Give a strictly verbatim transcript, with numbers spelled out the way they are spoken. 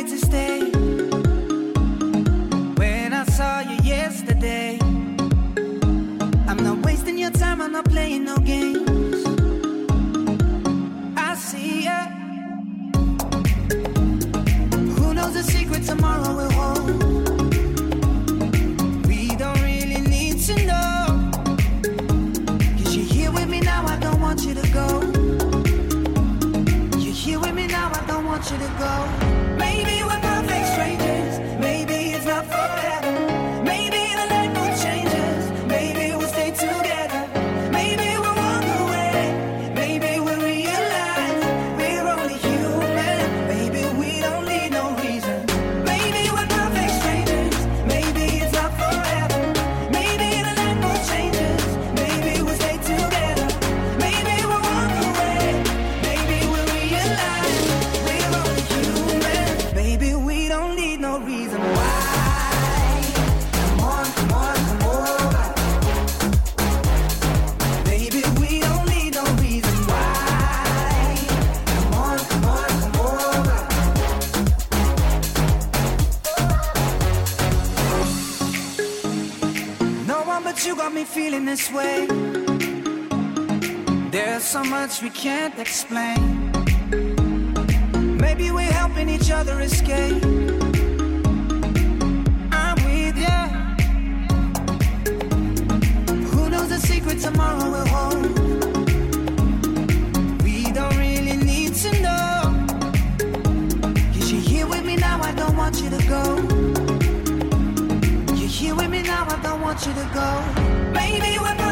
decided to stay. When I saw you yesterday, I'm not wasting your time, I'm not playing no games. I see ya. Who knows the secret tomorrow will hold? We don't really need to know. Cause you're here with me now, I don't want you to go. You're here with me now, I don't want you to go. Maybe we're perfect strangers, maybe it's not forever. Maybe the night will change us, maybe we'll stay together. Maybe we'll walk away, maybe we'll realize we're only human. Maybe we don't need no reason. Maybe we're perfect strangers, maybe it's not forever. Maybe the night will change us, maybe we'll stay together. Maybe we'll walk away, maybe we'll realize we're only human. Baby, we don't need no reason why. Come on, come on, come over. Baby, we don't need no reason why. Come on, come on, come over. No one but you got me feeling this way. There's so much we can't explain. Maybe we're helping each other escape. I'm with ya. Who knows the secret tomorrow will hold? We don't really need to know. Cause you're here with me now, I don't want you to go. You're here with me now, I don't want you to go. Maybe we're